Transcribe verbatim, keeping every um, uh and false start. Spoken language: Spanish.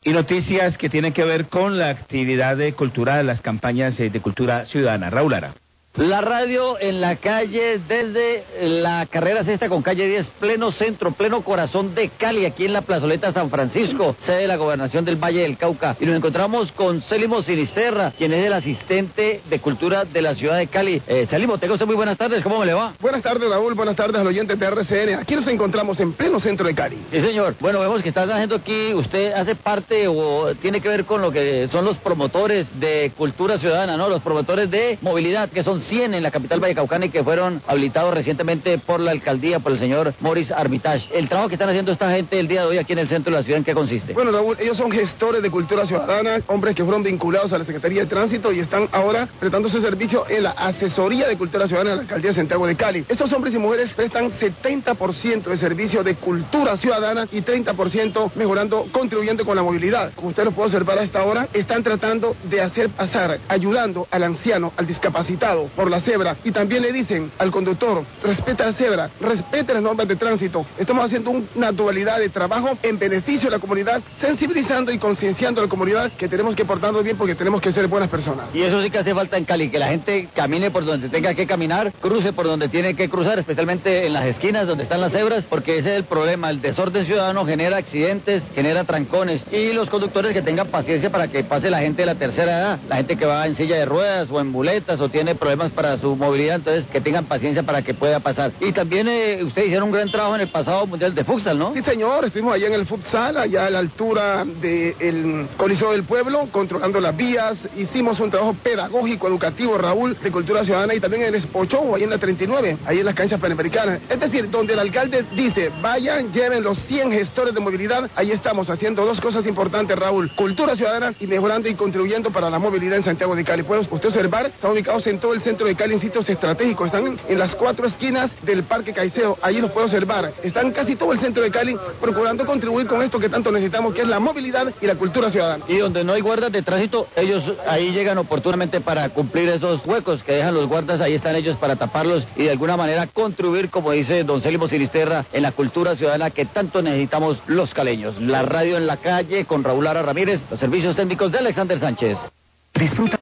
Y noticias que tienen que ver con la actividad de cultura, las campañas de cultura ciudadana. Raúl Lara. La radio en la calle desde la carrera sexta con calle diez, pleno centro, pleno corazón de Cali, aquí en la plazoleta San Francisco, sede de la gobernación del Valle del Cauca. Y nos encontramos con Célimo Sinisterra, quien es el asistente de cultura de la ciudad de Cali. Eh, Célimo, tengo usted muy buenas tardes, ¿cómo me le va? Buenas tardes, Raúl, buenas tardes al oyente de R C N. Aquí nos encontramos en pleno centro de Cali. Sí, señor. Bueno, vemos que están haciendo aquí, usted hace parte o tiene que ver con lo que son los promotores de cultura ciudadana, ¿no? Los promotores de movilidad, que son cien en la capital vallecaucana y que fueron habilitados recientemente por la alcaldía, por el señor Maurice Armitage. El trabajo que están haciendo esta gente el día de hoy aquí en el centro de la ciudad, ¿en qué consiste? Bueno, Raúl, ellos son gestores de cultura ciudadana, hombres que fueron vinculados a la Secretaría de Tránsito y están ahora prestando su servicio en la asesoría de cultura ciudadana de la alcaldía de Santiago de Cali. Estos hombres y mujeres prestan setenta por ciento de servicio de cultura ciudadana y treinta por ciento mejorando, contribuyendo con la movilidad. Como usted lo puede observar a esta hora, están tratando de hacer pasar, ayudando al anciano, al discapacitado por la cebra, y también le dicen al conductor, respeta la cebra, respete las normas de tránsito. Estamos haciendo una dualidad de trabajo en beneficio de la comunidad, sensibilizando y concienciando a la comunidad que tenemos que portarnos bien porque tenemos que ser buenas personas. Y eso sí que hace falta en Cali, que la gente camine por donde tenga que caminar, cruce por donde tiene que cruzar, especialmente en las esquinas donde están las cebras, porque ese es el problema. El desorden ciudadano genera accidentes, genera trancones, y los conductores que tengan paciencia para que pase la gente de la tercera edad, la gente que va en silla de ruedas o en muletas o tiene problemas para su movilidad, entonces que tengan paciencia para que pueda pasar. Y también eh, ustedes hicieron un gran trabajo en el pasado mundial de futsal, ¿no? Sí, señor, estuvimos allá en el futsal, allá a la altura del Coliseo del Pueblo, controlando las vías, hicimos un trabajo pedagógico, educativo, Raúl, de cultura ciudadana, y también en el Expo Show, ahí en la treinta y nueve, ahí en las canchas panamericanas. Es decir, donde el alcalde dice, vayan, lleven los cien gestores de movilidad, ahí estamos haciendo dos cosas importantes, Raúl, cultura ciudadana y mejorando y contribuyendo para la movilidad en Santiago de Cali. Puede usted observar, están ubicados en todo el centro de Cali en sitios estratégicos, están en las cuatro esquinas del Parque Caicedo, allí los puede observar, están casi todo el centro de Cali procurando contribuir con esto que tanto necesitamos, que es la movilidad y la cultura ciudadana. Y donde no hay guardas de tránsito, ellos ahí llegan oportunamente para cumplir esos huecos que dejan los guardas, ahí están ellos para taparlos y de alguna manera contribuir, como dice don Célimo Sinisterra, en la cultura ciudadana que tanto necesitamos los caleños. La radio en la calle con Raúl Lara Ramírez, los servicios técnicos de Alexander Sánchez. Disfruta.